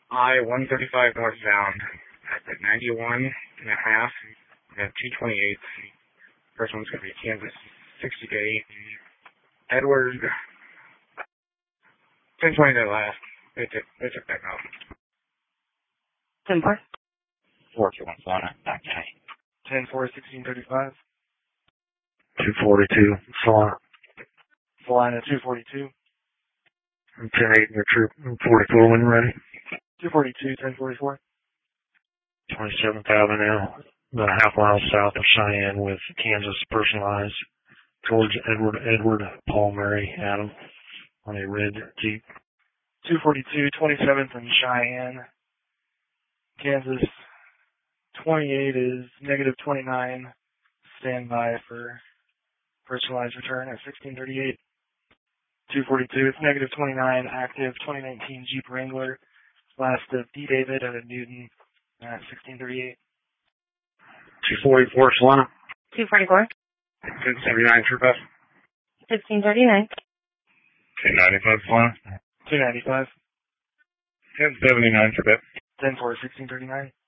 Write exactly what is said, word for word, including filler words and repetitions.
I one thirty-five northbound at ninety-one and a half and two twenty-eight. First one's going to be Kansas sixty to eight. Edward, ten twenty to the last. They took, they took that out. ten four. four two one Solana. Okay. ten four, sixteen thirty-five. two forty-two Solana. Solana, two forty-two. ten eight, your troop, forty-four when ready. two forty-two, ten forty-four. twenty-seventh Avenue, about a half mile south of Cheyenne with Kansas personalized towards Edward, Edward, Paul, Mary, Adam on a red Jeep. two forty-two, twenty-seventh and Cheyenne. Kansas, twenty-eight is negative twenty-nine. Stand by for personalized return at sixteen thirty-eight. two forty-two, it's negative twenty-nine, active twenty nineteen Jeep Wrangler. Last of D. David out of Newton at sixteen thirty-eight. two forty-four Solana. two forty-four. ten seventy-nine Troop F. fifteen thirty-nine. ten ninety-five Solana. two ninety-five. ten seventy-nine Troop F. ten four, sixteen thirty-nine.